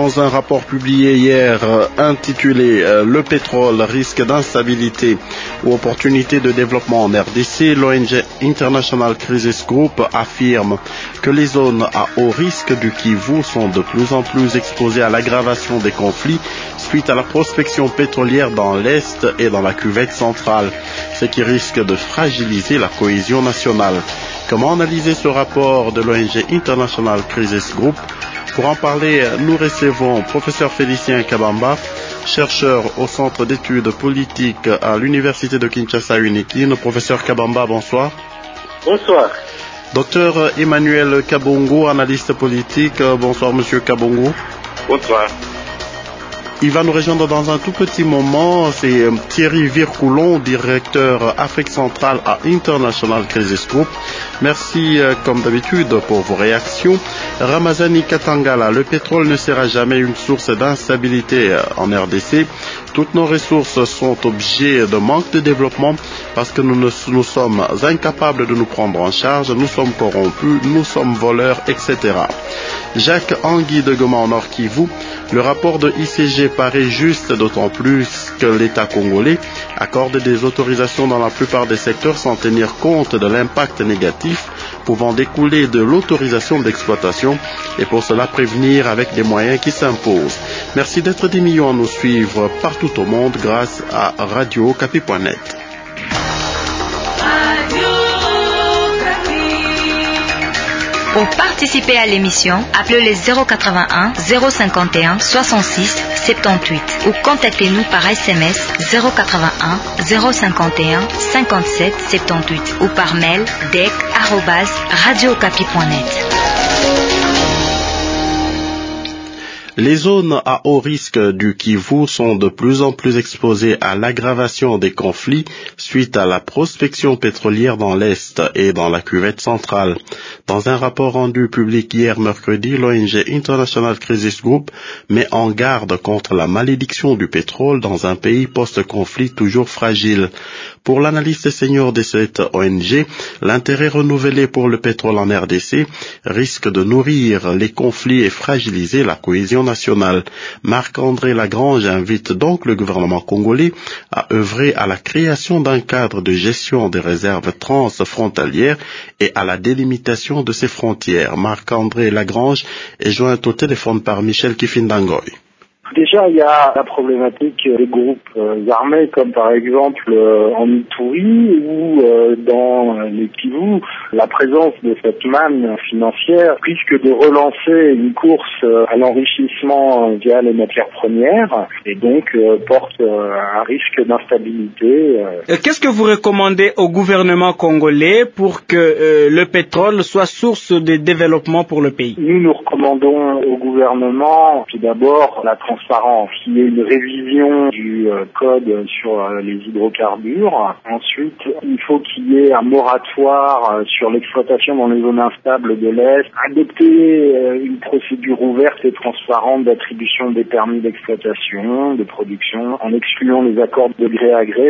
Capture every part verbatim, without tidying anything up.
Dans un rapport publié hier euh, intitulé euh, « Le pétrole, risque d'instabilité ou opportunité de développement en R D C », l'O N G International Crisis Group affirme que les zones à haut risque du Kivu sont de plus en plus exposées à l'aggravation des conflits suite à la prospection pétrolière dans l'Est et dans la cuvette centrale, ce qui risque de fragiliser la cohésion nationale. Comment analyser ce rapport de l'O N G International Crisis Group? Pour en parler, nous recevons professeur Félicien Kabamba, chercheur au Centre d'études politiques à l'Université de Kinshasa Unikin. Professeur Kabamba, bonsoir. Bonsoir. Docteur Emmanuel Kabongo, analyste politique. Bonsoir, monsieur Kabongo. Bonsoir. Il va nous rejoindre dans un tout petit moment. C'est Thierry Vircoulon, directeur Afrique centrale à International Crisis Group. Merci comme d'habitude pour vos réactions. Ramazani Katangala, le pétrole ne sera jamais une source d'instabilité en R D C. Toutes nos ressources sont objets de manque de développement parce que nous, ne, nous sommes incapables de nous prendre en charge, nous sommes corrompus, nous sommes voleurs, et cetera. Jacques Angui de Goma en Nord Kivu, le rapport de I C G paraît juste, d'autant plus que l'État congolais accorde des autorisations dans la plupart des secteurs sans tenir compte de l'impact négatif pouvant découler de l'autorisation d'exploitation et pour cela prévenir avec des moyens qui s'imposent. Merci d'être des millions à nous suivre partout au monde grâce à Radio Okapi point net. Pour participer à l'émission, appelez le zéro quatre-vingt-un zéro cinquante et un soixante-six soixante-dix-huit ou contactez-nous par S M S zéro quatre-vingt-un zéro cinquante et un cinquante-sept soixante-dix-huit ou par mail dec arobase radio okapi point net. Les zones à haut risque du Kivu sont de plus en plus exposées à l'aggravation des conflits suite à la prospection pétrolière dans l'Est et dans la cuvette centrale. Dans un rapport rendu public hier mercredi, l'O N G International Crisis Group met en garde contre la malédiction du pétrole dans un pays post-conflit toujours fragile. Pour l'analyste senior de cette O N G, l'intérêt renouvelé pour le pétrole en R D C risque de nourrir les conflits et fragiliser la cohésion nationale. Marc-André Lagrange invite donc le gouvernement congolais à œuvrer à la création d'un cadre de gestion des réserves transfrontalières et à la délimitation de ses frontières. Marc-André Lagrange est joint au téléphone par Michel Kifindangoy. Déjà, il y a la problématique des groupes euh, armés, comme par exemple euh, en Ituri ou euh, dans les Kivu. La présence de cette manne financière risque de relancer une course euh, à l'enrichissement via les matières premières et donc euh, porte euh, un risque d'instabilité. Euh. Qu'est-ce que vous recommandez au gouvernement congolais pour que euh, le pétrole soit source de développement pour le pays? Nous, nous recommandons au gouvernement tout d'abord la transparence. Il y a une révision du euh, code sur euh, les hydrocarbures. Ensuite, il faut qu'il y ait un moratoire euh, sur l'exploitation dans les zones instables de l'Est. Adopter euh, une procédure ouverte et transparente d'attribution des permis d'exploitation, de production, en excluant les accords de gré à gré.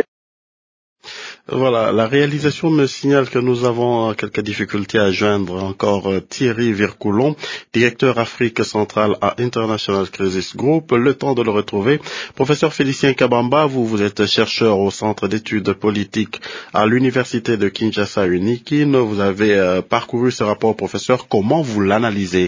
Voilà, la réalisation me signale que nous avons quelques difficultés à joindre encore Thierry Vircoulon, directeur Afrique centrale à International Crisis Group. Le temps de le retrouver. Professeur Félicien Kabamba, vous, vous êtes chercheur au Centre d'études politiques à l'Université de Kinshasa Unikin. Vous avez euh, parcouru ce rapport, professeur. Comment vous l'analysez?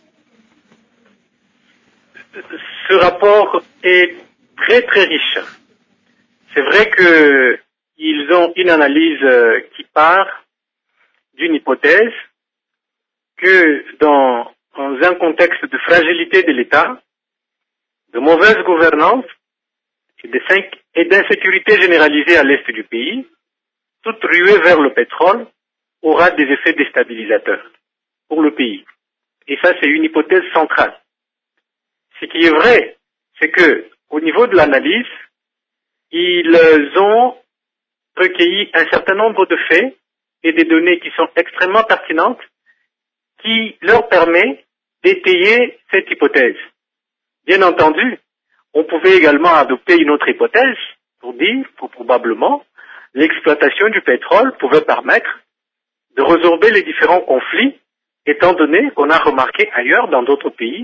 Ce rapport est très très riche. C'est vrai que ils ont une analyse euh, qui part d'une hypothèse que dans, dans un contexte de fragilité de l'État, de mauvaise gouvernance et, de cinq, et d'insécurité généralisée à l'est du pays, toute ruée vers le pétrole aura des effets déstabilisateurs pour le pays. Et ça, c'est une hypothèse centrale. Ce qui est vrai, c'est que au niveau de l'analyse, ils ont recueilli un certain nombre de faits et des données qui sont extrêmement pertinentes qui leur permet d'étayer cette hypothèse. Bien entendu, on pouvait également adopter une autre hypothèse pour dire que probablement l'exploitation du pétrole pouvait permettre de résorber les différents conflits, étant donné qu'on a remarqué ailleurs dans d'autres pays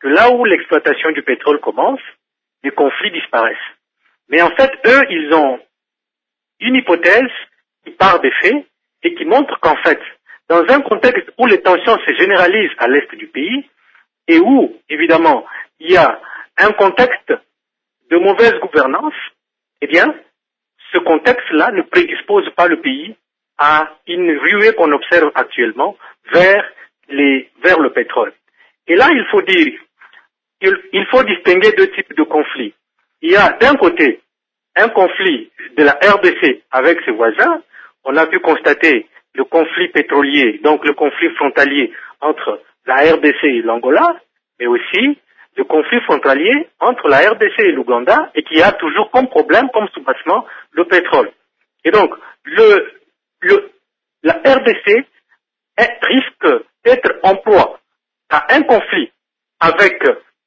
que là où l'exploitation du pétrole commence, les conflits disparaissent. Mais en fait, eux, ils ont une hypothèse qui part des faits et qui montre qu'en fait, dans un contexte où les tensions se généralisent à l'est du pays et où, évidemment, il y a un contexte de mauvaise gouvernance, eh bien, ce contexte-là ne prédispose pas le pays à une ruée qu'on observe actuellement vers les, vers le pétrole. Et là, il faut dire, il, il faut distinguer deux types de conflits. Il y a d'un côté un conflit de la R D C avec ses voisins. On a pu constater le conflit pétrolier, donc le conflit frontalier entre la R D C et l'Angola, mais aussi le conflit frontalier entre la R D C et l'Ouganda, et qui a toujours comme problème, comme soubassement, le pétrole. Et donc, le, le, la R D C est, risque d'être en proie à un conflit avec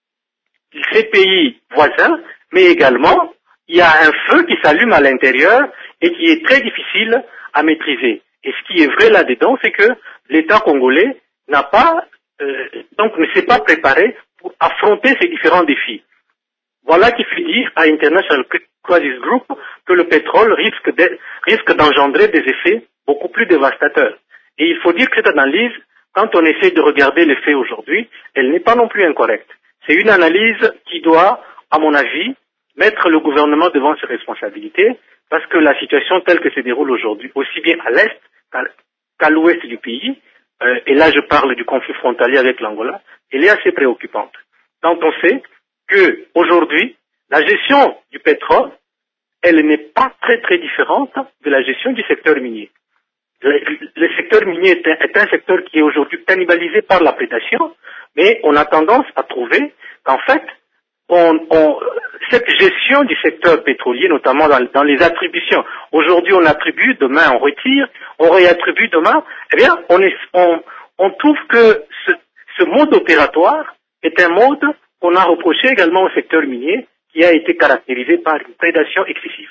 ces pays voisins, mais également, il y a un feu qui s'allume à l'intérieur et qui est très difficile à maîtriser. Et ce qui est vrai là-dedans, c'est que l'État congolais n'a pas, euh, donc ne s'est pas préparé pour affronter ces différents défis. Voilà qui fait dire à International Crisis Group que le pétrole risque, de, risque d'engendrer des effets beaucoup plus dévastateurs. Et il faut dire que cette analyse, quand on essaie de regarder les faits aujourd'hui, elle n'est pas non plus incorrecte. C'est une analyse qui doit, à mon avis, mettre le gouvernement devant ses responsabilités, parce que la situation telle que se déroule aujourd'hui, aussi bien à l'est qu'à, qu'à l'ouest du pays, euh, et là je parle du conflit frontalier avec l'Angola, elle est assez préoccupante. Quand on sait que aujourd'hui, la gestion du pétrole, elle n'est pas très très différente de la gestion du secteur minier. Le, le secteur minier est un, est un secteur qui est aujourd'hui cannibalisé par la prédation, mais on a tendance à trouver qu'en fait, on, on, cette gestion du secteur pétrolier, notamment dans, dans les attributions, aujourd'hui on attribue, demain on retire, on réattribue demain, eh bien on, est, on, on trouve que ce, ce mode opératoire est un mode qu'on a reproché également au secteur minier, qui a été caractérisé par une prédation excessive.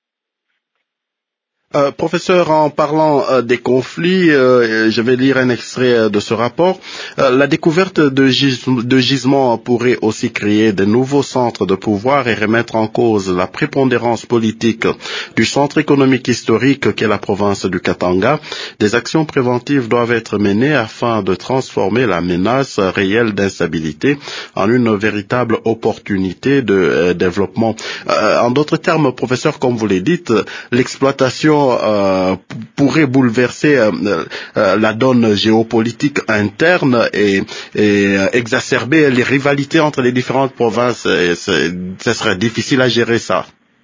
Euh, professeur, en parlant euh, des conflits, euh, je vais lire un extrait euh, de ce rapport. Euh, la découverte de, gis de gisements pourrait aussi créer de nouveaux centres de pouvoir et remettre en cause la prépondérance politique du centre économique historique qu'est la province du Katanga. Des actions préventives doivent être menées afin de transformer la menace réelle d'instabilité en une véritable opportunité de euh, développement. Euh, en d'autres termes, professeur, comme vous l'avez dit, l'exploitation Euh, pourrait bouleverser euh, euh, la donne géopolitique interne et, et euh, exacerber les rivalités entre les différentes provinces. Et ce serait difficile à gérer ça.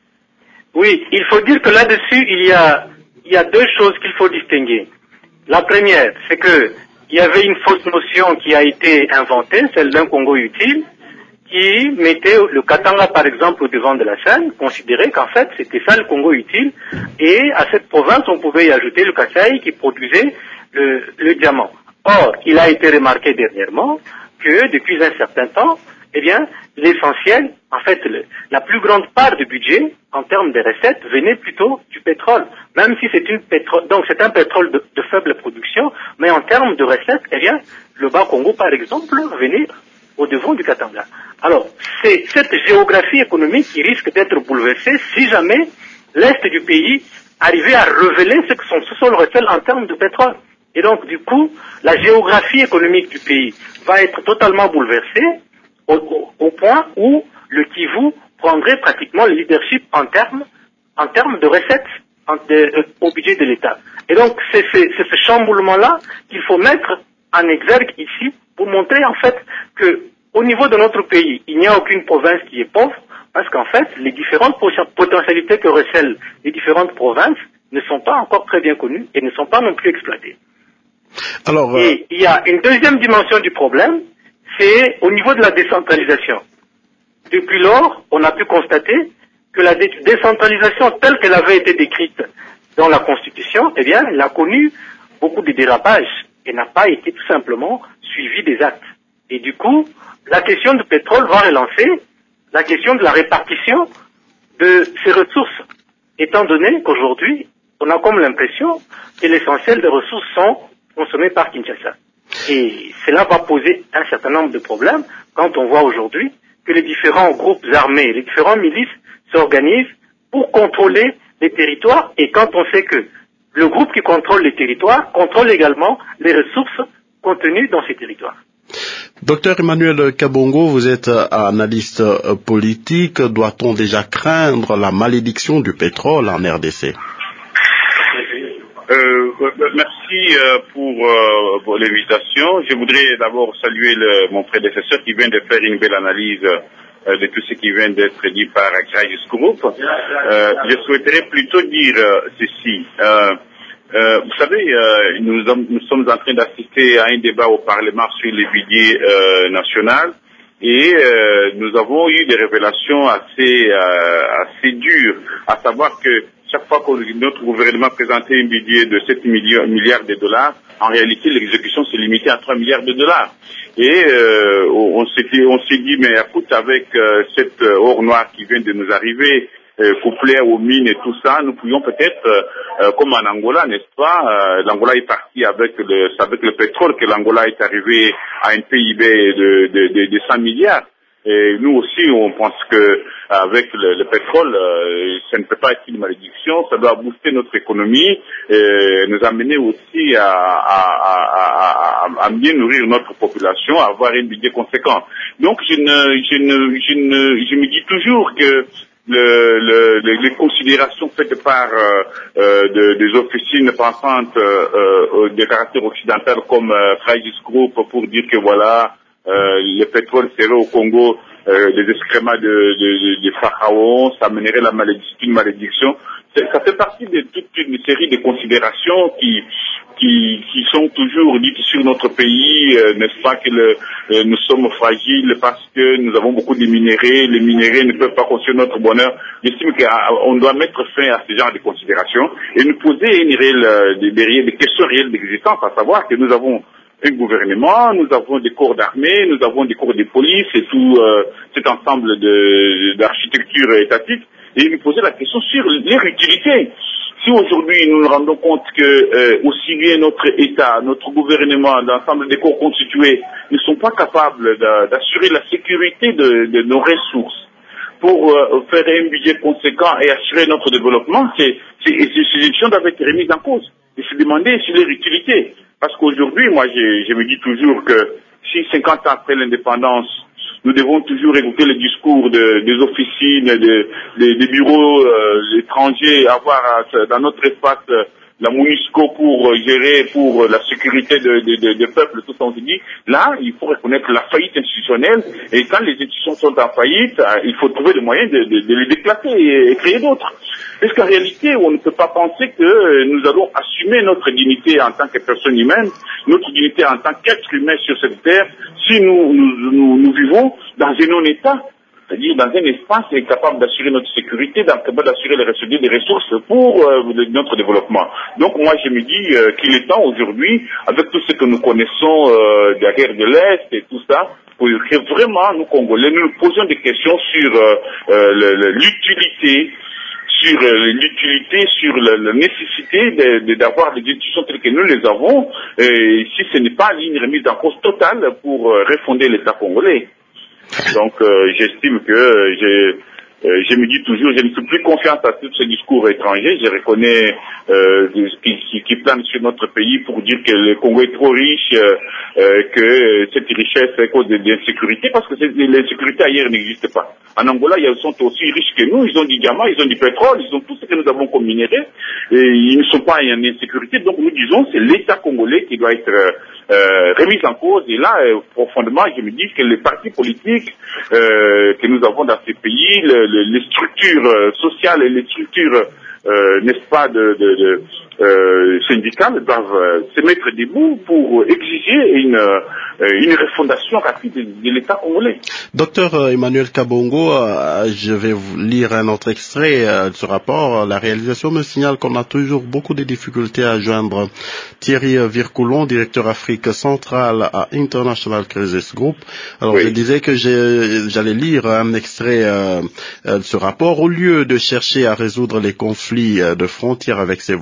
Oui, il faut dire que là-dessus, il y a, il y a deux choses qu'il faut distinguer. La première, c'est que il y avait une fausse notion qui a été inventée, celle d'un Congo utile, qui mettait le Katanga, par exemple, au devant de la scène, considérait qu'en fait, c'était ça le Congo utile, et à cette province, on pouvait y ajouter le Kasaï qui produisait le, le diamant. Or, il a été remarqué dernièrement que, depuis un certain temps, eh bien, l'essentiel, en fait, le, la plus grande part du budget, en termes de recettes, venait plutôt du pétrole. Même si c'est une pétrole, donc c'est un pétrole de, de faible production, mais en termes de recettes, eh bien, le Bas-Congo, par exemple, venait au devant du Katanga. Alors, c'est cette géographie économique qui risque d'être bouleversée si jamais l'Est du pays arrivait à révéler ce que son sous-sol recèle en termes de pétrole. Et donc, du coup, la géographie économique du pays va être totalement bouleversée au, au, au point où le Kivu prendrait pratiquement le leadership en termes, en termes de recettes en, de, euh, au budget de l'État. Et donc, c'est, c'est, c'est ce chamboulement-là qu'il faut mettre en exergue ici pour montrer en fait que au niveau de notre pays, il n'y a aucune province qui est pauvre, parce qu'en fait, les différentes potentialités que recèlent les différentes provinces ne sont pas encore très bien connues et ne sont pas non plus exploitées. Alors, euh... Et il y a une deuxième dimension du problème, c'est au niveau de la décentralisation. Depuis lors, on a pu constater que la dé- décentralisation telle qu'elle avait été décrite dans la Constitution, eh bien, elle a connu beaucoup de dérapages et n'a pas été tout simplement suivie des actes. Et du coup, la question du pétrole va relancer la question de la répartition de ces ressources, étant donné qu'aujourd'hui, on a comme l'impression que l'essentiel des ressources sont consommées par Kinshasa. Et cela va poser un certain nombre de problèmes, quand on voit aujourd'hui que les différents groupes armés, les différentes milices s'organisent pour contrôler les territoires, et quand on sait que le groupe qui contrôle les territoires contrôle également les ressources contenues dans ces territoires. Docteur Emmanuel Kabongo, vous êtes analyste politique. Doit-on déjà craindre la malédiction du pétrole en R D C? Euh, merci euh, pour, euh, pour l'invitation. Je voudrais d'abord saluer le, mon prédécesseur qui vient de faire une belle analyse euh, de tout ce qui vient d'être dit par Crisis Group. Euh, je souhaiterais plutôt dire euh, ceci. Euh, euh, vous savez, euh, nous, nous sommes en train d'assister à un débat au Parlement sur le budget euh, national, et euh, nous avons eu des révélations assez, euh, assez dures, à savoir que chaque fois que notre gouvernement présentait un budget de sept milliards de dollars, en réalité, l'exécution s'est limitée à trois milliards de dollars. Et euh, on s'est on s'est dit, mais écoute, avec euh, cette or noire qui vient de nous arriver, euh, couplée aux mines et tout ça, nous pouvions peut-être, euh, comme en Angola, n'est-ce pas, euh, l'Angola est parti avec le, c'est avec le pétrole que l'Angola est arrivé à un P I B de, de, de, de cent milliards. Et nous aussi, on pense que avec le, le pétrole, euh, ça ne peut pas être une malédiction, ça doit booster notre économie, et nous amener aussi à, à, à, à, à bien nourrir notre population, à avoir un budget conséquent. Donc, je ne, je ne, je ne, je me dis toujours que le, le, le, les considérations faites par euh, euh, de, des officines pensantes euh, euh, de caractère occidental comme euh, Crisis Group pour dire que voilà, Euh, le pétrole serait au Congo euh, des excréments de, de, de, de pharaons, ça mènerait la malédiction, une malédiction. Ça fait partie de toute une série de considérations qui qui, qui sont toujours dites sur notre pays, euh, n'est-ce pas, que le, euh, nous sommes fragiles parce que nous avons beaucoup de minéraux, les minéraux ne peuvent pas construire notre bonheur. J'estime qu'on doit mettre fin à ce genre de considérations et nous poser une réelle, des, des, des questions réelles d'existence, à savoir que nous avons un gouvernement, nous avons des corps d'armée, nous avons des corps de police et tout euh, cet ensemble de d'architecture étatique, et nous poser la question sur leur utilité. Si aujourd'hui nous nous rendons compte que euh, aussi bien notre État, notre gouvernement, l'ensemble des corps constitués ne sont pas capables d'assurer la sécurité de, de nos ressources pour euh, faire un budget conséquent et assurer notre développement, c'est c'est ces élections doivent être remises en cause et se demander sur leur utilité. Parce qu'aujourd'hui, moi, je, je me dis toujours que si cinquante ans après l'indépendance, nous devons toujours écouter le discours de, des officines, de, de, des bureaux euh, étrangers, avoir euh, dans notre espace euh, la MONUSCO pour euh, gérer pour la sécurité de, de, de, de peuple, tout ça, on se dit, là, il faut reconnaître la faillite institutionnelle, et quand les institutions sont en faillite, euh, il faut trouver le moyen de, de, de les déplacer et, et créer d'autres. Parce qu'en réalité, on ne peut pas penser que euh, nous allons assumer notre dignité en tant que personne humaine, notre dignité en tant qu'être humain sur cette terre, si nous, nous, nous, nous vivons dans un non-État, c'est-à-dire dans un espace capable d'assurer notre sécurité, capable d'assurer les ressources, des ressources pour euh, notre développement. Donc moi je me dis euh, qu'il est temps aujourd'hui, avec tout ce que nous connaissons euh, de la guerre de l'Est et tout ça, pour que vraiment nous Congolais nous posions des questions sur euh, euh, l'utilité, sur euh, l'utilité, sur la, la nécessité d'avoir de, de, des institutions telles que nous les avons, et si ce n'est pas une remise en cause totale pour euh, refonder l'État congolais. Donc euh, j'estime que euh, j'ai Euh, je me dis toujours, je ne fais plus confiance à tous ces discours étrangers. Je reconnais euh, qui, qui, qui planent sur notre pays pour dire que le Congo est trop riche, euh, euh, que cette richesse est à cause de l'insécurité, parce que l'insécurité ailleurs n'existe pas. En Angola, ils sont aussi riches que nous. Ils ont du diamant, ils ont du pétrole, ils ont tout ce que nous avons comme minerais, et ils ne sont pas en insécurité. Donc nous disons, c'est l'État congolais qui doit être euh, remis en cause. Et là, euh, profondément, je me dis que les partis politiques euh, que nous avons dans ces pays, le, le, les structures euh, sociales et les structures, euh, n'est-ce pas, de, de, de euh, syndicales doivent euh, se mettre debout pour exiger une, euh, une refondation rapide de, de l'État congolais. Docteur Emmanuel Kabongo, euh, je vais vous lire un autre extrait euh, de ce rapport. La réalisation me signale qu'on a toujours beaucoup de difficultés à joindre Thierry Vircoulon, directeur Afrique centrale à International Crisis Group. Alors, oui. Je disais que j'allais lire un extrait euh, de ce rapport. Au lieu de chercher à résoudre les conflits de frontières avec ses voisins,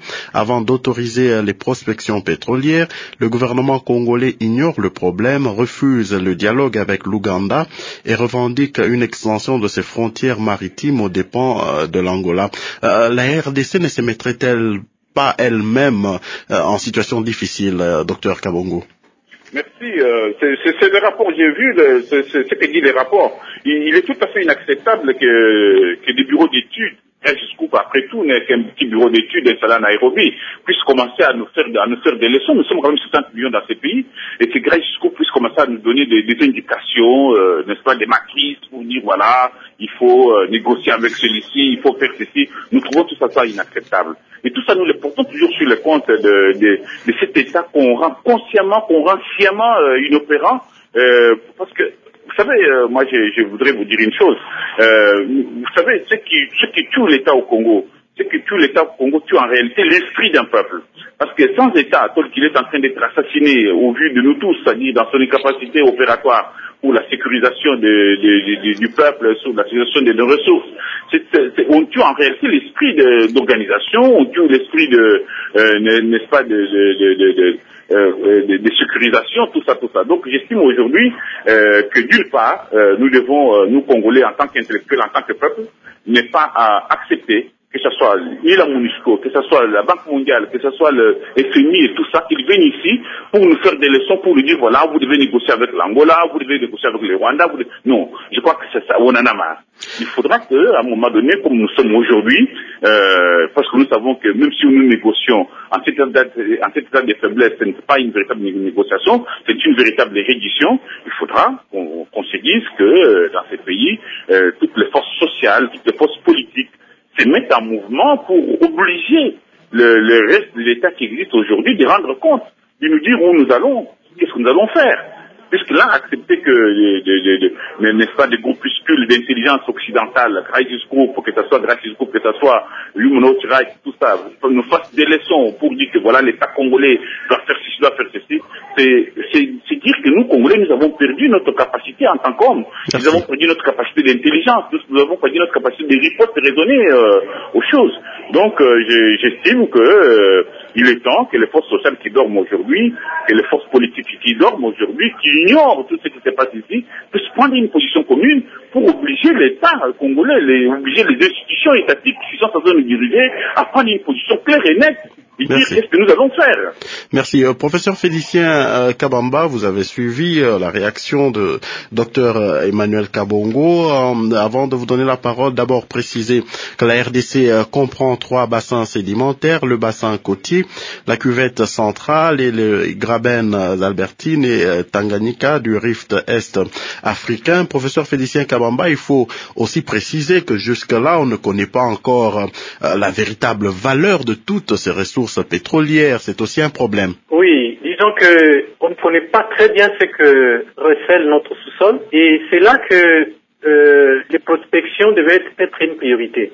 avant d'autoriser les prospections pétrolières. Le gouvernement congolais ignore le problème, refuse le dialogue avec l'Ouganda et revendique une extension de ses frontières maritimes aux dépens de l'Angola. Euh, la R D C ne se mettrait-elle pas elle-même euh, en situation difficile, euh, docteur Kabongo? Merci. Euh, c'est le rapport, j'ai vu ce que dit les rapports. Il, il est tout à fait inacceptable que, que des bureaux d'études, jusqu'où après tout n'est qu'un petit bureau d'études installé à Nairobi, puissent commencer à nous faire à nous faire des leçons. Nous sommes quand même soixante millions dans ces pays, et que Grèce jusqu'où puisse commencer à nous donner des, des indications, euh, n'est-ce pas, des matrices pour dire voilà, il faut euh, négocier avec celui-ci, il faut faire ceci. Nous trouvons tout ça, ça inacceptable. Et tout ça, nous le portons toujours sur le compte de, de, de cet État qu'on rend consciemment, qu'on rend sciemment euh, inopérant, euh, parce que vous savez, euh, moi je, je voudrais vous dire une chose. Euh, vous savez, ce qui, ce qui tue l'État au Congo, ce qui tue l'État au Congo tue en réalité l'esprit d'un peuple. Parce que sans État, tel qu'il est en train d'être assassiné au vu de nous tous, c'est-à-dire dans son incapacité opératoire pour la sécurisation de, de, de, du peuple, sur la sécurisation de nos ressources, c'est, c'est, on tue en réalité l'esprit d'organisation, on tue l'esprit de, euh, n'est-ce pas, de, de, de, de, de Euh, de, de sécurisation, tout ça, tout ça. Donc j'estime aujourd'hui euh, que d'une part, euh, nous devons, euh, nous Congolais, en tant qu'intellectuels, en tant que peuple, ne pas à accepter que ce soit ni la MONUSCO, que ce soit la Banque mondiale, que ce soit le F M I et tout ça, qu'ils viennent ici pour nous faire des leçons, pour nous dire voilà, vous devez négocier avec l'Angola, vous devez négocier avec le Rwanda. Vous devez... Non, je crois que c'est ça, on en a marre. Il faudra qu'à un moment donné, comme nous sommes aujourd'hui, euh, parce que nous savons que même si nous négocions en cet état de, en cet état de faiblesse, ce n'est pas une véritable négociation, c'est une véritable reddition. Il faudra qu'on, qu'on se dise que euh, dans ces pays, euh, toutes les forces sociales, toutes les forces politiques se mettent en mouvement pour obliger le, le reste de l'État qui existe aujourd'hui de rendre compte, de nous dire où nous allons, qu'est-ce que nous allons faire. Puisque là, accepter que, de, de, de, de, n'est-ce pas, des groupuscules d'intelligence occidentale, Crisis Group, que ce soit Crisis Group, que ce soit Human Rights Watch, tout ça, nous fassent des leçons pour dire que voilà, l'État congolais doit faire ceci, doit faire ceci, c'est, c'est, c'est dire que nous, Congolais, nous avons perdu notre capacité en tant qu'hommes. Nous avons perdu notre capacité d'intelligence, nous, nous avons perdu notre capacité de riposte, de raisonner euh, aux choses. Donc, euh, j'estime que euh, il est temps que les forces sociales qui dorment aujourd'hui, que les forces politiques qui dorment aujourd'hui, qui ignorent tout ce qui se passe ici, puissent prendre une position commune pour obliger l'État congolais, les, obliger les institutions étatiques qui sont en train de diriger à prendre une position claire et nette. Et dire qu'est-ce que nous allons faire. Merci. Euh, professeur Félicien euh, Kabamba, vous avez suivi euh, la réaction de docteur euh, Emmanuel Kabongo. Euh, avant de vous donner la parole, d'abord préciser que la R D C euh, comprend trois bassins sédimentaires, le bassin côtier, la cuvette centrale et le Graben d'Albertine et euh, Tanganyika du rift est africain. Professeur Félicien Kabamba, il faut aussi préciser que jusque-là, on ne connaît pas encore euh, la véritable valeur de toutes ces ressources pétrolières, c'est aussi un problème. Oui, disons que on ne connaît pas très bien ce que recèle notre sous-sol et c'est là que euh, les prospections devaient être une priorité.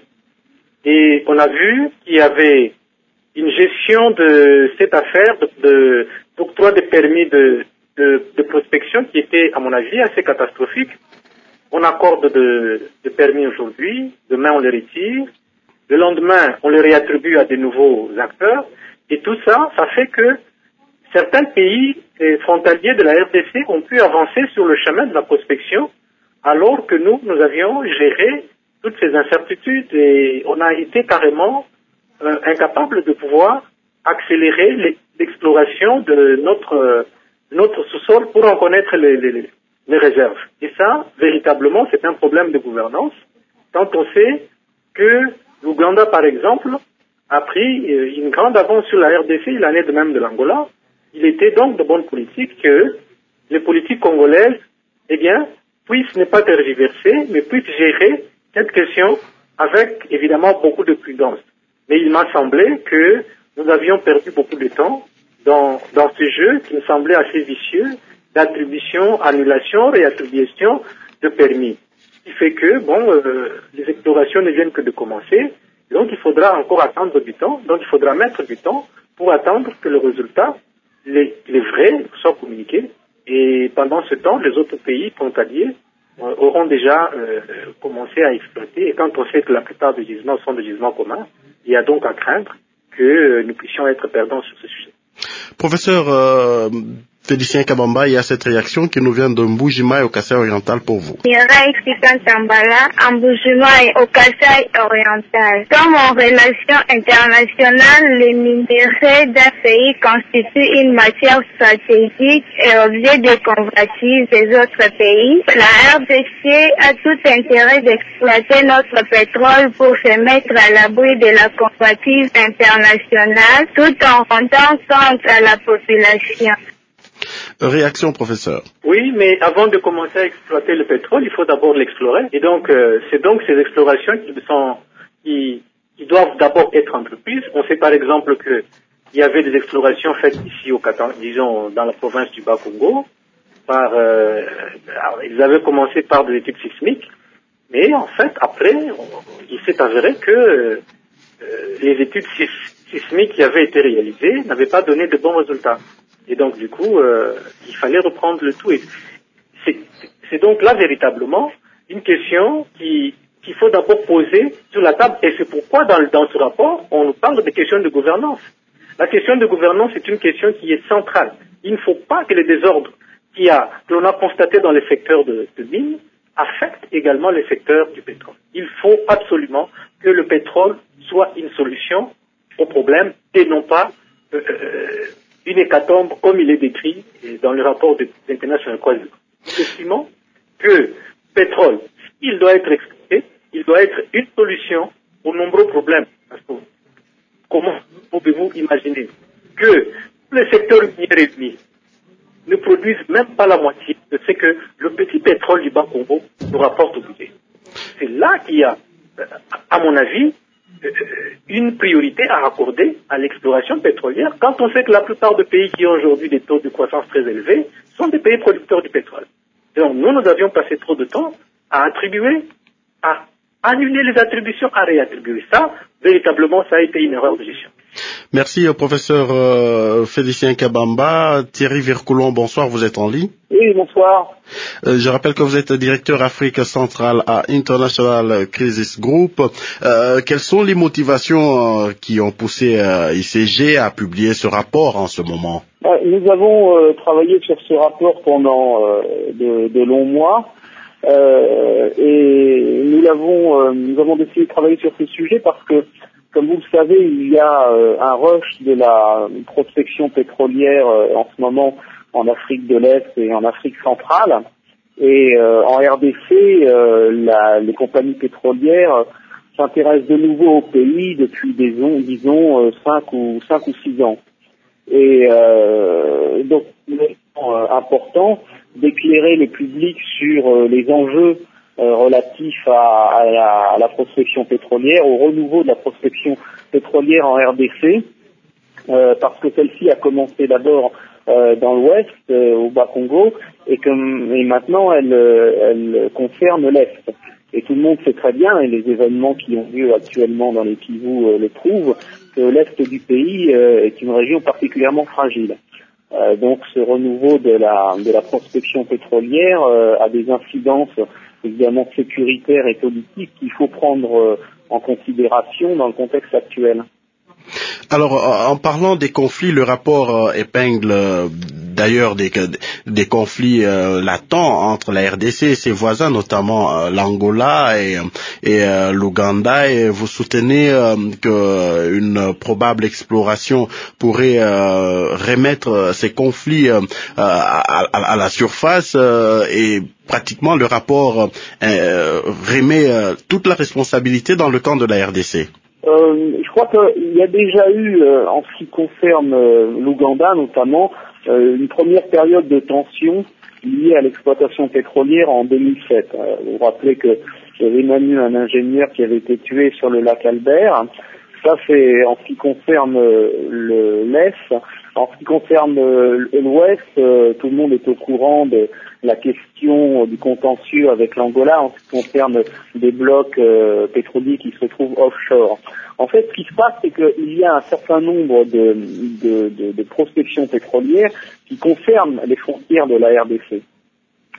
Et on a vu qu'il y avait une gestion de cette affaire de, de d'octroi de permis de, de, de prospection qui était, à mon avis, assez catastrophique. On accorde de, de permis aujourd'hui, demain on les retire. Le lendemain, on les réattribue à de nouveaux acteurs. Et tout ça, ça fait que certains pays frontaliers de la R D C ont pu avancer sur le chemin de la prospection, alors que nous, nous avions géré toutes ces incertitudes et on a été carrément euh, incapables de pouvoir accélérer l'exploration de notre, euh, notre sous-sol pour en connaître les, les, les réserves. Et ça, véritablement, c'est un problème de gouvernance quand on sait que l'Ouganda, par exemple, a pris une grande avance sur la R D C, il en est de même de l'Angola. Il était donc de bonne politique que les politiques congolaises, eh bien, puissent ne pas tergiverser, mais puissent gérer cette question avec, évidemment, beaucoup de prudence. Mais il m'a semblé que nous avions perdu beaucoup de temps dans, dans ce jeu qui me semblait assez vicieux d'attribution, annulation, réattribution de permis. Ce qui fait que, bon, euh, les explorations ne viennent que de commencer. Donc, il faudra encore attendre du temps. Donc, il faudra mettre du temps pour attendre que le résultat, les, les vrais, soient communiqués. Et pendant ce temps, les autres pays frontaliers euh, auront déjà euh, commencé à exploiter. Et quand on sait que la plupart des gisements sont des gisements communs, il y a donc à craindre que nous puissions être perdants sur ce sujet. Professeur euh, Félicien Kabamba, il y a cette réaction qui nous vient de Mboujima et au Kasaï oriental pour vous. Mirai Xikan Tambala, à Mboujima et au Kasaï oriental. Comme en relation internationale, les minéraux d'un pays constituent une matière stratégique et objet de convoitise des autres pays. La R D C a tout intérêt d'exploiter notre pétrole pour se mettre à l'abri de la convoitise internationale tout en rendant compte à la population. Réaction, professeur. Oui, mais avant de commencer à exploiter le pétrole, il faut d'abord l'explorer. Et donc, euh, c'est donc ces explorations qui sont, qui, qui doivent d'abord être entreprises. On sait par exemple que il y avait des explorations faites ici au Qatar, disons dans la province du Bas-Congo. Par, euh, alors, ils avaient commencé par des études sismiques, mais en fait, après, on, il s'est avéré que euh, les études sismiques qui avaient été réalisées n'avaient pas donné de bons résultats. Et donc, du coup, euh, il fallait reprendre le tout. Et c'est, c'est donc là, véritablement, une question qui, qu'il faut d'abord poser sur la table. Et c'est pourquoi, dans, dans ce rapport, on nous parle de questions de gouvernance. La question de gouvernance est une question qui est centrale. Il ne faut pas que les désordres qu'il y a, que l'on a constatés dans les secteurs de, de mines affectent également les secteurs du pétrole. Il faut absolument que le pétrole soit une solution au problème et non pas euh, une hécatombe comme il est décrit dans le rapport de l'International Crisis. Nous estimons que le pétrole, il doit être exploité, il doit être une solution aux nombreux problèmes. Parce que comment pouvez-vous imaginer que le secteur minier réuni ne produisent même pas la moitié de ce que le petit pétrole du Bas-Congo nous rapporte au budget? C'est là qu'il y a, à mon avis, une priorité à accorder à l'exploration pétrolière quand on sait que la plupart des pays qui ont aujourd'hui des taux de croissance très élevés sont des pays producteurs du pétrole. Et donc nous, nous avions passé trop de temps à attribuer, à annuler les attributions, à réattribuer. Ça, véritablement, ça a été une erreur de gestion. Merci, professeur euh, Félicien Kabamba. Thierry Vircoulon, bonsoir, vous êtes en ligne. Oui, bonsoir. Euh, je rappelle que vous êtes directeur Afrique centrale à International Crisis Group. Euh, quelles sont les motivations euh, qui ont poussé euh, I C G à publier ce rapport en ce moment? Nous avons euh, travaillé sur ce rapport pendant euh, de, de longs mois. Euh, et nous l'avons, euh, nous avons décidé de travailler sur ce sujet parce que, comme vous le savez, il y a euh, un rush de la prospection pétrolière euh, en ce moment en Afrique de l'Est et en Afrique centrale. Et euh, en R D C, euh, la, les compagnies pétrolières s'intéressent de nouveau au pays depuis des disons cinq ou cinq ou six ans. Et euh, donc, il est euh, important d'éclairer le public sur euh, les enjeux euh, relatifs à, à, la, à la prospection pétrolière, au renouveau de la prospection pétrolière en R D C, euh, parce que celle-ci a commencé d'abord euh, dans l'Ouest, euh, au Bas-Congo, et, comme, et maintenant elle, elle concerne l'Est. Et tout le monde sait très bien, et les événements qui ont lieu actuellement dans les Kivu euh, le prouvent, que l'Est du pays euh, est une région particulièrement fragile. Euh, donc ce renouveau de la, de la prospection pétrolière euh, a des incidences évidemment sécuritaires et politiques qu'il faut prendre euh, en considération dans le contexte actuel. Alors, en parlant des conflits, le rapport épingle d'ailleurs des, des conflits euh, latents entre la R D C et ses voisins, notamment euh, l'Angola et, et euh, l'Ouganda, et vous soutenez euh, qu'une probable exploration pourrait euh, remettre ces conflits euh, à, à, à la surface euh, et pratiquement le rapport euh, remet euh, toute la responsabilité dans le camp de la R D C. Euh, je crois qu'il y a déjà eu, euh, en ce qui concerne euh, l'Ouganda notamment, euh, une première période de tension liée à l'exploitation pétrolière en deux mille sept. Euh, vous vous rappelez que j'avais même eu un ingénieur qui avait été tué sur le lac Albert. Ça, c'est en ce qui concerne euh, le, l'Est. En ce qui concerne euh, l'Ouest, euh, tout le monde est au courant de la question du contentieux avec l'Angola en ce qui concerne des blocs euh, pétroliers qui se trouvent offshore. En fait, ce qui se passe, c'est qu'il y a un certain nombre de, de, de, de prospections pétrolières qui concernent les frontières de la R D C.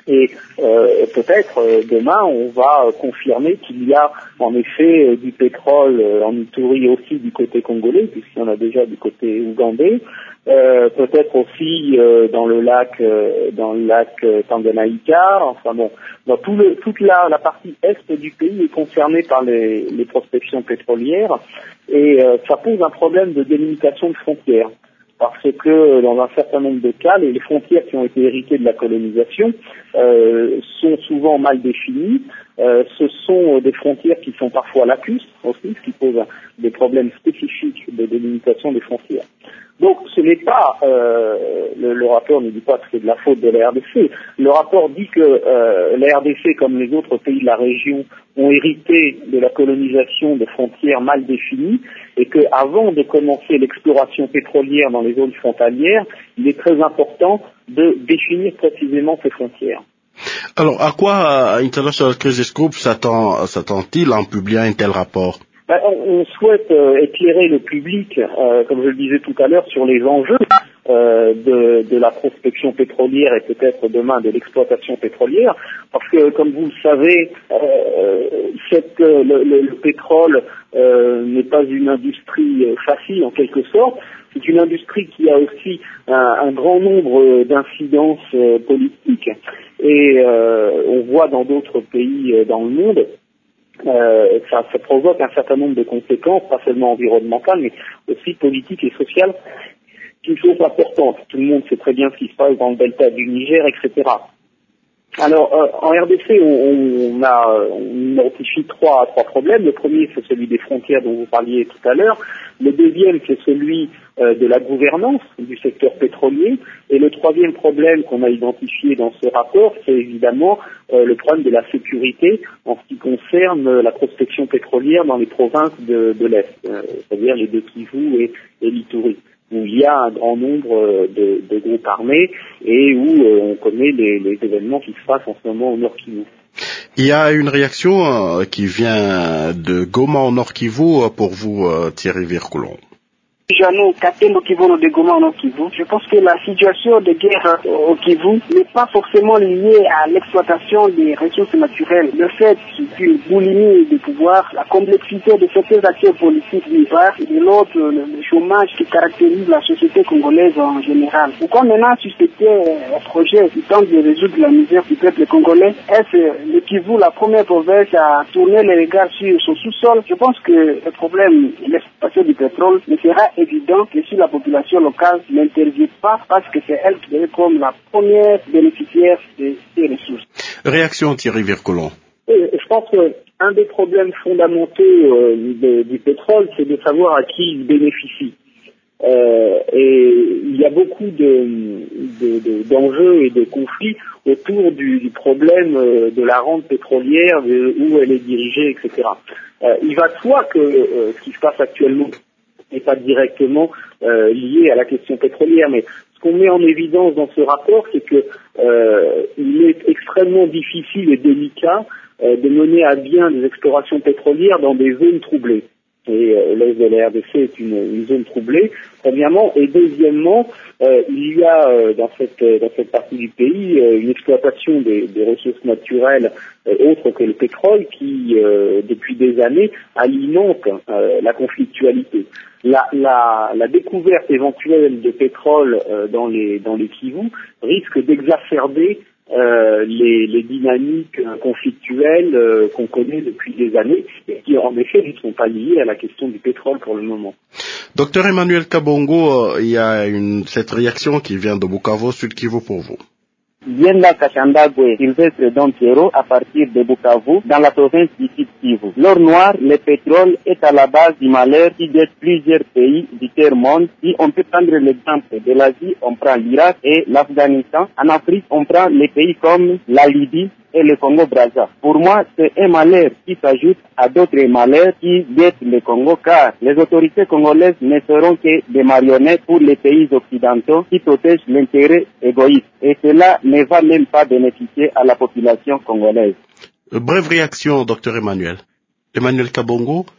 Et euh, peut-être euh, demain on va euh, confirmer qu'il y a en effet euh, du pétrole euh, en Ituri aussi du côté congolais, puisqu'il y en a déjà du côté ougandais, euh, peut-être aussi euh, dans le lac euh, dans le lac euh, Tanganyika. Enfin bon, dans tout le, toute la, la partie est du pays est concernée par les, les prospections pétrolières, et euh, ça pose un problème de délimitation de frontières. Parce que dans un certain nombre de cas, les frontières qui ont été héritées de la colonisation euh, sont souvent mal définies. Euh, ce sont des frontières qui sont parfois lacustres aussi, ce qui pose des problèmes spécifiques de délimitation des frontières. Donc ce n'est pas, euh, le, le rapport ne dit pas que c'est de la faute de la R D C. Le rapport dit que euh, la R D C, comme les autres pays de la région, ont hérité de la colonisation de frontières mal définies, et qu'avant de commencer l'exploration pétrolière dans les zones frontalières, il est très important de définir précisément ces frontières. Alors, à quoi euh, International Crisis Group s'attend, s'attend-il en publiant un tel rapport? Ben, on, on souhaite euh, éclairer le public, euh, comme je le disais tout à l'heure, sur les enjeux euh, de, de la prospection pétrolière et peut-être demain de l'exploitation pétrolière, parce que, comme vous le savez, euh, cette, le, le, le pétrole euh, n'est pas une industrie facile en quelque sorte. C'est une industrie qui a aussi un, un grand nombre d'incidences euh, politiques, et euh, on voit dans d'autres pays euh, dans le monde, euh, ça, ça provoque un certain nombre de conséquences, pas seulement environnementales, mais aussi politiques et sociales, qui sont importantes. Tout le monde sait très bien ce qui se passe dans le delta du Niger, et cetera. Alors, euh, en R D C, on, on a on identifie trois, trois problèmes. Le premier, c'est celui des frontières dont vous parliez tout à l'heure. Le deuxième, c'est celui euh, de la gouvernance du secteur pétrolier. Et le troisième problème qu'on a identifié dans ce rapport, c'est évidemment euh, le problème de la sécurité en ce qui concerne la prospection pétrolière dans les provinces de, de l'Est, euh, c'est-à-dire les deux Kivu et, et l'Ituri, où il y a un grand nombre de, de groupes armés et où euh, on connaît les, les événements qui se passent en ce moment au Nord Kivu. Il y a une réaction euh, qui vient de Goma au Nord Kivu pour vous, euh, Thierry Vircoulon. Jano Katembo Kivu de Goma au Nord Kivu. Je pense que la situation de guerre au Kivu n'est pas forcément liée à l'exploitation des ressources naturelles. Le fait qu'une boulimie de pouvoir, la complexité de certains acteurs politiques d'une part, et de l'autre, le, le chômage qui caractérise la société congolaise en général. Pourquoi maintenant suspecter un projet qui tente de résoudre la misère du peuple congolais? Est-ce le Kivu la première province à tourner les regards sur son sous-sol? Je pense que le problème de l'exploitation du pétrole ne sera évident que si la population locale n'intervient pas, parce que c'est elle qui est comme la première bénéficiaire de ces ressources. Réaction Thierry Vircoulon. Je pense qu'un des problèmes fondamentaux euh, de, du pétrole, c'est de savoir à qui il bénéficie. Euh, et il y a beaucoup de, de, de, d'enjeux et de conflits autour du, du problème euh, de la rente pétrolière, de, où elle est dirigée, et cetera. Euh, il va de soi que euh, ce qui se passe actuellement n'est pas directement euh, lié à la question pétrolière, mais ce qu'on met en évidence dans ce rapport, c'est que euh, il est extrêmement difficile et délicat euh, de mener à bien des explorations pétrolières dans des zones troublées. Et euh, l'est de la R D C est une, une zone troublée, premièrement, et deuxièmement, euh, il y a euh, dans cette dans cette partie du pays euh, une exploitation des, des ressources naturelles euh, autres que le pétrole qui, euh, depuis des années, alimente euh, la conflictualité. La, la, la découverte éventuelle de pétrole euh, dans les dans les Kivu risque d'exacerber euh, les, les dynamiques conflictuelles euh, qu'on connaît depuis des années et qui en effet ne sont pas liées à la question du pétrole pour le moment. Docteur Emmanuel Kabongo, euh, il y a une, cette réaction qui vient de Bukavu, Sud Kivu pour vous. Yenda Kachandagwe, Sylvestre Dontiero, à partir de Bukavu, dans la province du Sud Kivu. L'or noir, le pétrole, est à la base du malheur qui guette plusieurs pays du tiers-monde. Si on peut prendre l'exemple de l'Asie, on prend l'Irak et l'Afghanistan. En Afrique, on prend les pays comme la Libye et le Congo-Brazza. Pour moi, c'est un malheur qui s'ajoute à d'autres malheurs qui guettent le Congo, car les autorités congolaises ne seront que des marionnettes pour les pays occidentaux qui protègent l'intérêt égoïste. Et cela ne va même pas bénéficier à la population congolaise. Brève réaction, docteur Emmanuel. Emmanuel Kabongo.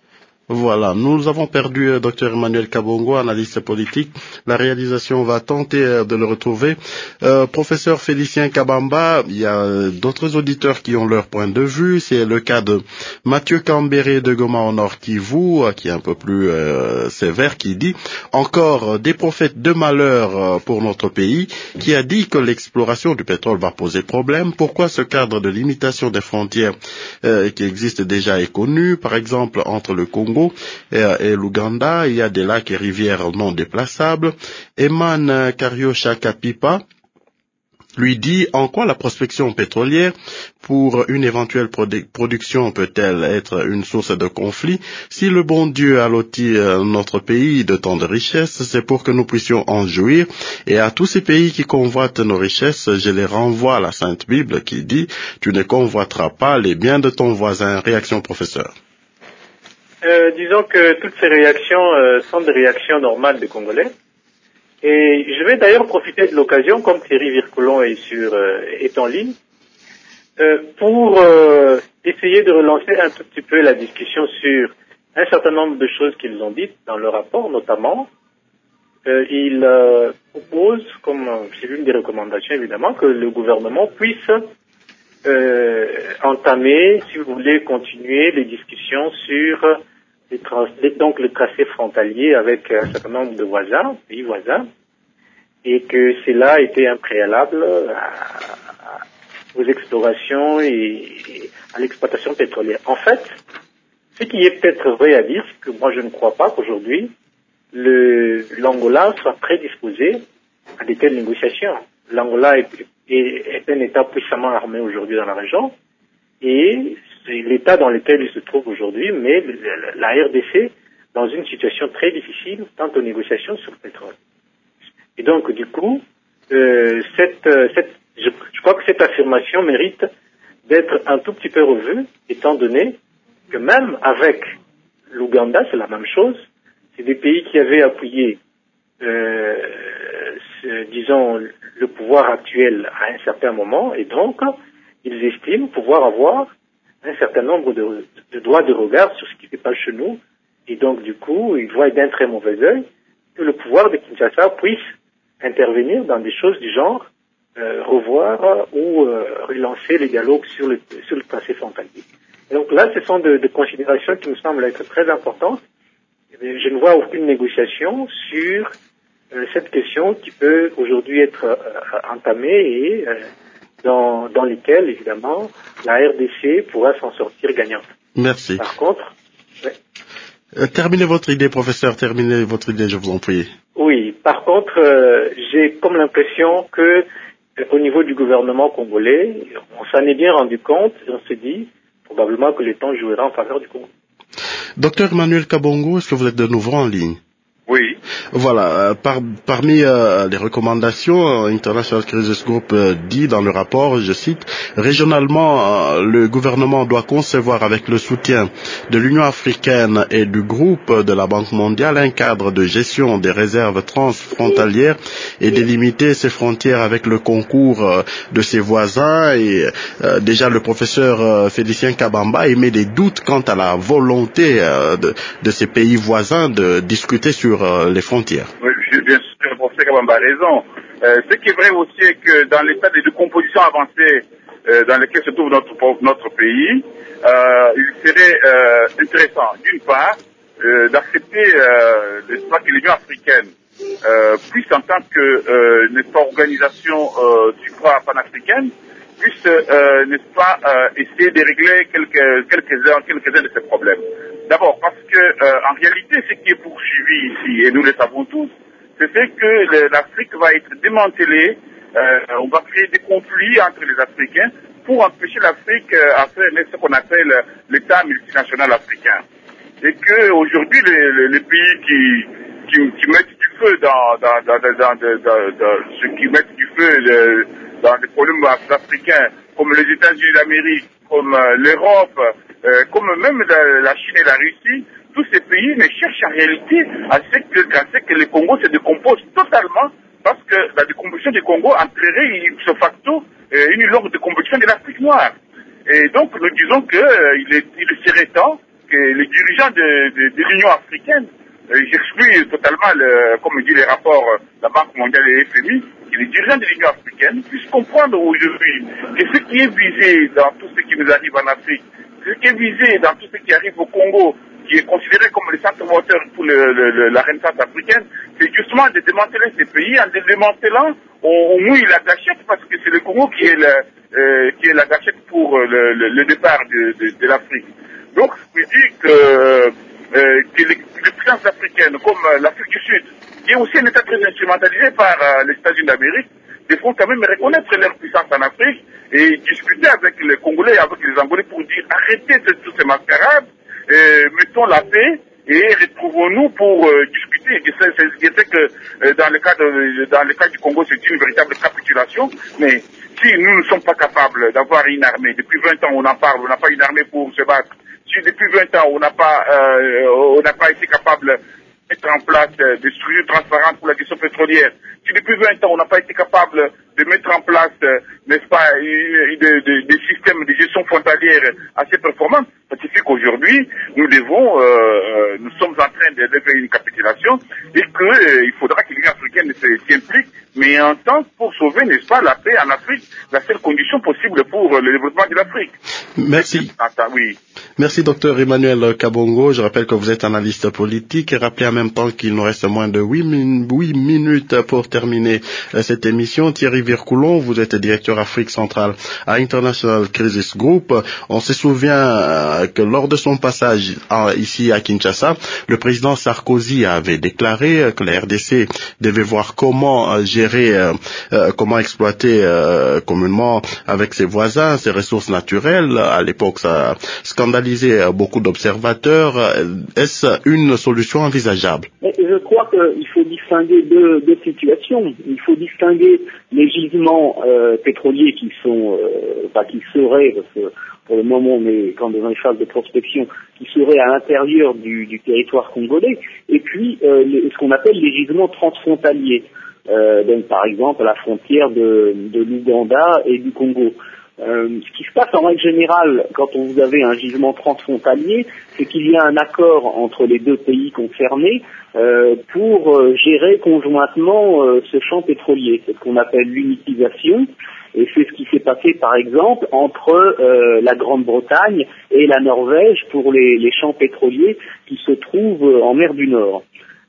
Voilà, nous avons perdu euh, Dr Emmanuel Kabongo, analyste politique. La réalisation va tenter euh, de le retrouver. Euh, professeur Félicien Kabamba, il y a euh, d'autres auditeurs qui ont leur point de vue. C'est le cas de Mathieu Cambéré de Goma au Nord Kivu, euh, qui est un peu plus euh, sévère, qui dit « Encore euh, des prophètes de malheur euh, pour notre pays », qui a dit que l'exploration du pétrole va poser problème. Pourquoi ce cadre de limitation des frontières euh, qui existe déjà est connu, par exemple entre le Congo et, et l'Ouganda, il y a des lacs et rivières non déplaçables. Eman Karyosha Kapipa lui dit en quoi la prospection pétrolière pour une éventuelle produ- production peut-elle être une source de conflit. Si le bon Dieu a loti euh, notre pays de tant de richesses, c'est pour que nous puissions en jouir. Et à tous ces pays qui convoitent nos richesses, je les renvoie à la Sainte Bible qui dit « Tu ne convoiteras pas les biens de ton voisin ». Réaction, professeur. Euh, disons que toutes ces réactions euh, sont des réactions normales des Congolais. Et je vais d'ailleurs profiter de l'occasion, comme Thierry Vircoulon est, sur, euh, est en ligne, euh, pour euh, essayer de relancer un tout petit peu la discussion sur un certain nombre de choses qu'ils ont dites dans le rapport, notamment. Euh, ils euh, proposent, comme euh, c'est l'une des recommandations évidemment, que le gouvernement puisse euh, entamer, si vous voulez, continuer les discussions sur les tra- les, donc le tracé frontalier avec un certain nombre de voisins, pays voisins, et que cela était un préalable à, à, aux explorations et, et à l'exploitation pétrolière. En fait, ce qui est peut-être vrai à dire, c'est que moi je ne crois pas qu'aujourd'hui le, l'Angola soit prédisposé à de telles négociations. L'Angola est, est, est un État puissamment armé aujourd'hui dans la région, et c'est l'État dans lequel il se trouve aujourd'hui, mais la R D C dans une situation très difficile quant aux négociations sur le pétrole. Et donc, du coup, euh, cette, cette, je, je crois que cette affirmation mérite d'être un tout petit peu revue, étant donné que même avec l'Ouganda, c'est la même chose. C'est des pays qui avaient appuyé, euh, ce, disons, le pouvoir actuel à un certain moment, et donc, ils estiment pouvoir avoir un certain nombre de, de droits de regard sur ce qui se passe chez nous, et donc, du coup, ils voient d'un très mauvais œil que le pouvoir de Kinshasa puisse intervenir dans des choses du genre euh, revoir ou euh, relancer les dialogues sur le, sur le tracé frontalier. Et donc là, ce sont de, de considérations qui me semblent être très importantes. Je ne vois aucune négociation sur euh, cette question qui peut aujourd'hui être euh, entamée et euh, dans, dans lesquelles, évidemment, la R D C pourra s'en sortir gagnante. Merci. Par contre, ouais. euh, terminez votre idée, professeur, terminez votre idée, je vous en prie. Oui, par contre, euh, j'ai comme l'impression que euh, au niveau du gouvernement congolais, on s'en est bien rendu compte et on se dit probablement que le temps jouera en faveur du Congo. Docteur Emmanuel Kabongo, est-ce que vous êtes de nouveau en ligne? Oui. Voilà, euh, par, parmi euh, les recommandations, euh, International Crisis Group euh, dit dans le rapport, je cite, régionalement, euh, le gouvernement doit concevoir avec le soutien de l'Union africaine et du groupe de la Banque mondiale un cadre de gestion des réserves transfrontalières et délimiter ses frontières avec le concours euh, de ses voisins. Et euh, déjà le professeur euh, Félicien Kabamba émet des doutes quant à la volonté euh, de, de ces pays voisins de discuter sur euh, les frontières. Oui, bien sûr, le professeur Kabamba a raison. Euh, ce qui est vrai aussi est que dans l'état de décomposition avancée euh, dans lequel se trouve notre, notre pays, euh, il serait euh, intéressant, d'une part, euh, d'accepter euh, que l'Union africaine euh, puisse, en tant que euh, n'est-ce pas, organisation euh, supra-panafricaine, puisse, euh, n'est-ce pas, euh, essayer de régler quelques, quelques-uns, quelques-uns de ces problèmes. D'abord, parce que, euh, en réalité, ce qui est poursuivi ici, et nous le savons tous, c'est que le, l'Afrique va être démantelée, euh, on va créer des conflits entre les Africains pour empêcher l'Afrique euh, à faire ce qu'on appelle l'État multinational africain. Et que, aujourd'hui, les, les, les pays qui, qui, qui mettent du feu dans, dans, dans, dans, dans, dans, dans, dans ceux qui mettent du feu le, dans des problèmes africains, comme les États-Unis d'Amérique, comme euh, l'Europe, euh, comme même la, la Chine et la Russie, tous ces pays ne cherchent en réalité à ce que, à ce que le Congo se décompose totalement, parce que la décomposition du Congo entraînerait de facto euh, une longue décomposition de l'Afrique noire. Et donc nous disons qu'il euh, il serait temps que les dirigeants de, de, de l'Union africaine, euh, j'exclus totalement, le, comme dit les rapports de la Banque mondiale et F M I, que les dirigeants de l'Union africaine puissent comprendre aujourd'hui que ce qui est visé dans tout ce qui nous arrive en Afrique, ce qui est visé dans tout ce qui arrive au Congo, qui est considéré comme le centre moteur pour le, le, le, la Renaissance africaine, c'est justement de démanteler ces pays. En les démantelant, on, on mouille la gâchette parce que c'est le Congo qui est, le, euh, qui est la gâchette pour le, le, le départ de, de, de l'Afrique. Donc, je dis que, euh, que les, les puissances africaines, comme l'Afrique du Sud, qui est aussi un État très instrumentalisé par euh, les États-Unis d'Amérique, devront quand même reconnaître leur puissance en Afrique et discuter avec les Congolais et avec les Angolais pour dire arrêtez de toutes ces mascarades, euh, mettons la paix et retrouvons-nous pour euh, discuter. Je sais, je sais que euh, dans le cas de, dans le cas du Congo, c'est une véritable capitulation, mais si nous ne sommes pas capables d'avoir une armée, depuis vingt ans on en parle, on n'a pas une armée pour se battre. Si depuis vingt ans on n'a pas, euh, on n'a pas été capable mettre en place euh, des structures transparentes pour la question pétrolière. Si depuis vingt ans, on n'a pas été capable de mettre en place, euh, n'est-ce pas, des systèmes de gestion frontalière assez performants, ça signifie qu'aujourd'hui, nous devons, euh, nous sommes en train de lever une capitulation et qu'il euh, faudra que l'Union africaine s'implique, mais en temps pour sauver, n'est-ce pas, la paix en Afrique, la seule condition possible pour le développement de l'Afrique. Merci. Oui. Merci, docteur Emmanuel Kabongo. Je rappelle que vous êtes analyste politique et rappelez en même temps qu'il nous reste moins de huit minutes pour terminer cette émission. Thierry Vircoulon, vous êtes directeur Afrique centrale à International Crisis Group. On se souvient que lors de son passage ici à Kinshasa, le président Sarkozy avait déclaré que la R D C devait voir comment gérer, comment exploiter communément avec ses voisins ses ressources naturelles. À l'époque, ça scandalisait beaucoup d'observateurs. Est-ce une solution envisageable? Je crois qu'il faut distinguer deux, deux situations. Il faut distinguer les gisements euh, pétroliers qui sont, euh, enfin qui seraient, parce que pour le moment on est quand dans une phase de prospection, qui seraient à l'intérieur du, du territoire congolais, et puis euh, les, ce qu'on appelle les gisements transfrontaliers, euh, donc par exemple à la frontière de, de l'Ouganda et du Congo. Euh, ce qui se passe en règle générale quand on vous avez un gisement transfrontalier, c'est qu'il y a un accord entre les deux pays concernés euh, pour euh, gérer conjointement euh, ce champ pétrolier. C'est ce qu'on appelle l'unitisation, et c'est ce qui s'est passé par exemple entre euh, la Grande-Bretagne et la Norvège pour les, les champs pétroliers qui se trouvent en mer du Nord.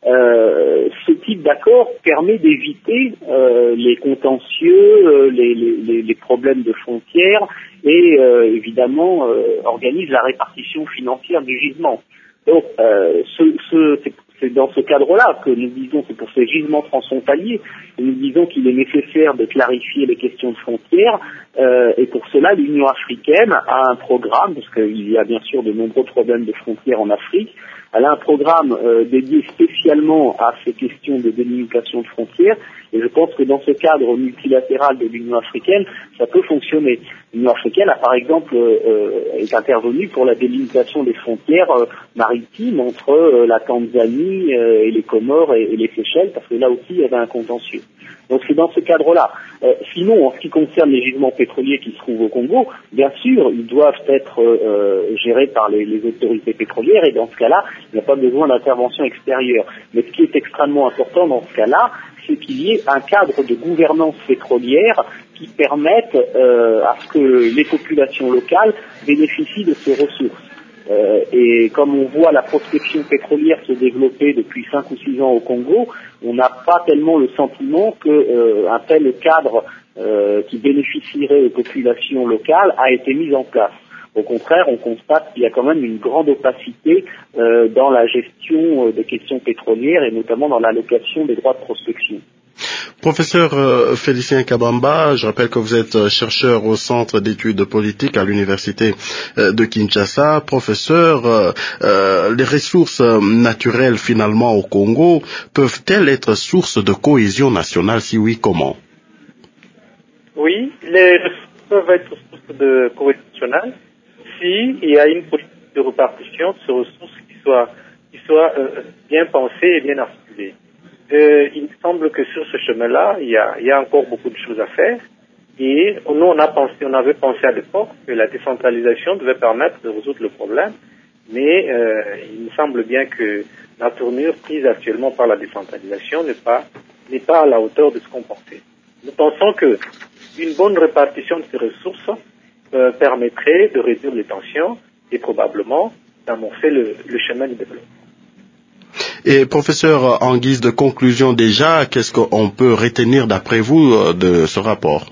Euh, ce type d'accord permet d'éviter euh, les contentieux, euh, les, les, les problèmes de frontières et euh, évidemment euh, organise la répartition financière du gisement. Donc euh, ce, ce, c'est, c'est dans ce cadre-là que nous disons, c'est pour ces gisements transfrontaliers, que nous disons qu'il est nécessaire de clarifier les questions de frontières euh, et pour cela l'Union africaine a un programme, parce qu'il y a bien sûr de nombreux problèmes de frontières en Afrique. Elle a un programme euh, dédié spécialement à ces questions de délimitation de frontières, et je pense que dans ce cadre multilatéral de l'Union africaine, ça peut fonctionner. L'Union africaine a par exemple euh, est intervenue pour la délimitation des frontières euh, maritimes entre euh, la Tanzanie euh, et les Comores et, et les Seychelles, parce que là aussi il y avait un contentieux. Donc c'est dans ce cadre-là. Euh, sinon, en ce qui concerne les gisements pétroliers qui se trouvent au Congo, bien sûr, ils doivent être euh, gérés par les, les autorités pétrolières, et dans ce cas-là, il n'y a pas besoin d'intervention extérieure. Mais ce qui est extrêmement important dans ce cas-là, c'est qu'il y ait un cadre de gouvernance pétrolière qui permette euh, à ce que les populations locales bénéficient de ces ressources. Euh, et comme on voit la prospection pétrolière se développer depuis cinq ou six ans au Congo, on n'a pas tellement le sentiment qu'un euh, tel cadre euh, qui bénéficierait aux populations locales a été mis en place. Au contraire, on constate qu'il y a quand même une grande opacité euh, dans la gestion euh, des questions pétrolières et notamment dans l'allocation des droits de prospection. Professeur euh, Félicien Kabamba, je rappelle que vous êtes chercheur au Centre d'études politiques à l'Université euh, de Kinshasa. Professeur, euh, euh, les ressources naturelles finalement au Congo peuvent-elles être source de cohésion nationale? Si oui, comment? Oui, les ressources peuvent être source de cohésion nationale si il y a une politique de répartition de ces ressources qui soit, qui soit euh, bien pensée et bien articulée. Euh, il me semble que sur ce chemin-là, il y a, il y a encore beaucoup de choses à faire. Et nous, on a pensé, on avait pensé à l'époque que la décentralisation devait permettre de résoudre le problème. mais euh, il me semble bien que la tournure prise actuellement par la décentralisation n'est pas n'est pas à la hauteur de ce qu'on pensait. Nous pensons que une bonne répartition de ces ressources euh, permettrait de réduire les tensions et probablement d'amorcer le, le chemin du développement. Et professeur, en guise de conclusion déjà, qu'est-ce qu'on peut retenir d'après vous de ce rapport?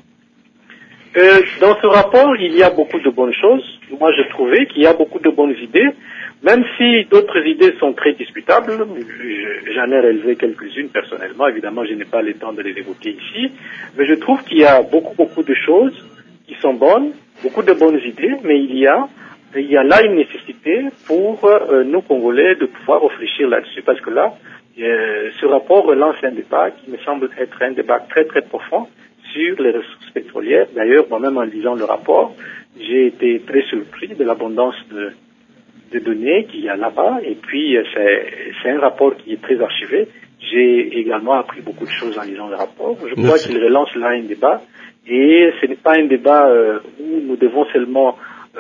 euh, Dans ce rapport, il y a beaucoup de bonnes choses. Moi, j'ai trouvé qu'il y a beaucoup de bonnes idées, même si d'autres idées sont très discutables. J'en ai relevé quelques-unes personnellement. Évidemment, je n'ai pas le temps de les évoquer ici. Mais je trouve qu'il y a beaucoup, beaucoup de choses qui sont bonnes, beaucoup de bonnes idées, mais il y a Il y a là une nécessité pour euh, nous Congolais de pouvoir réfléchir là-dessus, parce que là, euh, ce rapport relance un débat qui me semble être un débat très très profond sur les ressources pétrolières. D'ailleurs, moi-même en lisant le rapport, j'ai été très surpris de l'abondance de, de données qu'il y a là-bas, et puis c'est, c'est un rapport qui est très archivé. J'ai également appris beaucoup de choses en lisant le rapport. Je crois Merci. qu'il relance là un débat, et ce n'est pas un débat euh, où nous devons seulement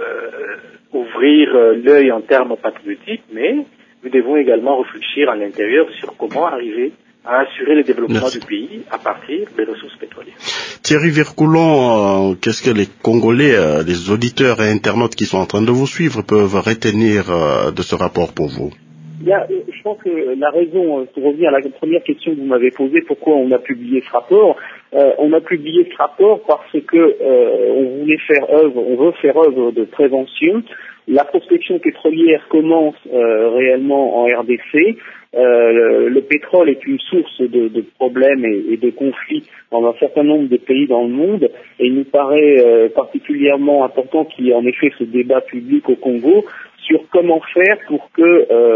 Euh, ouvrir euh, l'œil en termes patriotiques, mais nous devons également réfléchir à l'intérieur sur comment arriver à assurer le développement Merci. du pays à partir des ressources pétrolières. Thierry Vircoulon, euh, qu'est-ce que les Congolais, euh, les auditeurs et internautes qui sont en train de vous suivre peuvent retenir euh, de ce rapport pour vous? Il y a, je pense que la raison, pour revenir à la première question que vous m'avez posée, pourquoi on a publié ce rapport, euh, on a publié ce rapport parce que euh, on voulait faire œuvre, on veut faire œuvre de prévention. La prospection pétrolière commence euh, réellement en R D C. Euh, le, le pétrole est une source de, de problèmes et, et de conflits dans un certain nombre de pays dans le monde, et il nous paraît euh, particulièrement important qu'il y ait en effet ce débat public au Congo sur comment faire pour que,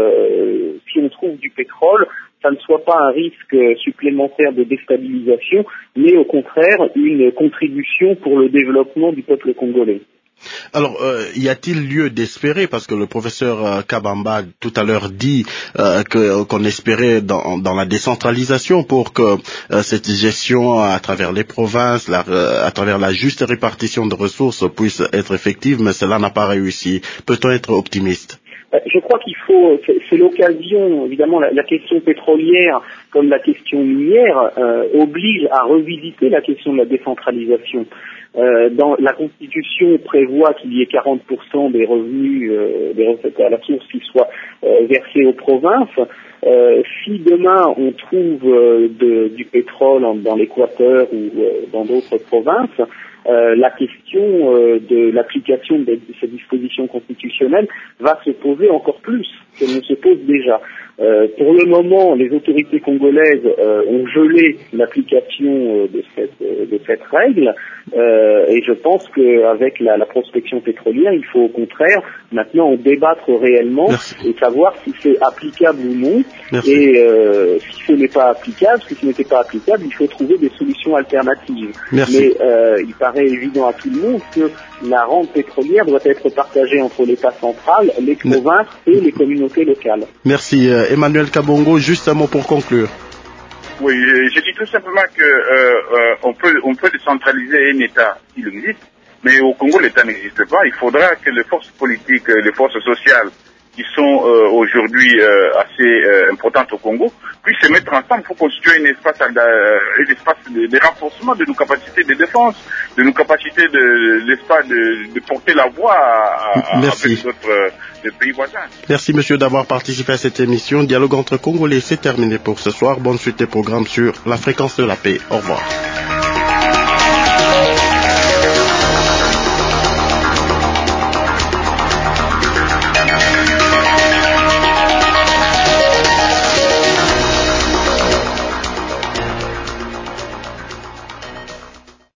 euh, si on trouve du pétrole, ça ne soit pas un risque supplémentaire de déstabilisation, mais au contraire une contribution pour le développement du peuple congolais. Alors, euh, y a-t-il lieu d'espérer, parce que le professeur euh, Kabamba tout à l'heure dit euh, que, qu'on espérait dans, dans la décentralisation pour que euh, cette gestion à travers les provinces, la, euh, à travers la juste répartition de ressources puisse être effective, mais cela n'a pas réussi. Peut-on être optimiste? Je crois qu'il faut, c'est, c'est l'occasion, évidemment, la, la question pétrolière comme la question minière euh, oblige à revisiter la question de la décentralisation. Euh, dans la Constitution prévoit qu'il y ait quarante pour cent des revenus, euh, des recettes à la source qui soient euh, versés aux provinces. Euh, si demain on trouve euh, de, du pétrole en, dans l'Équateur ou euh, dans d'autres provinces, euh, la question euh, de l'application de, de ces dispositions constitutionnelles va se poser encore plus qu'elle ne se pose déjà. Euh, pour le moment, les autorités congolaises euh, ont gelé l'application euh, de cette euh, de cette règle, euh, et je pense qu'avec la, la prospection pétrolière, il faut au contraire maintenant en débattre réellement Merci. et savoir si c'est applicable ou non. Merci. Et euh, si ce n'est pas applicable, si ce n'était pas applicable, il faut trouver des solutions alternatives. Merci. Mais euh, il paraît évident à tout le monde que la rente pétrolière doit être partagée entre l'État central, les provinces et les communautés locales. Merci. Emmanuel Kabongo, juste un mot pour conclure. Oui, je dis tout simplement que euh, euh, on peut on peut décentraliser un État s'il existe, mais au Congo l'État n'existe pas. Il faudra que les forces politiques, les forces sociales qui sont euh, aujourd'hui euh, assez euh, importantes au Congo puissent se mettre ensemble pour constituer un espace, euh, un espace de, de renforcement de nos capacités de défense, de nos capacités de l'espace de, de porter la voix à, à, Merci. avec d'autres euh, pays voisins. Merci monsieur d'avoir participé à cette émission. Dialogue entre Congolais, c'est terminé pour ce soir. Bonne suite des programmes sur la fréquence de la paix. Au revoir.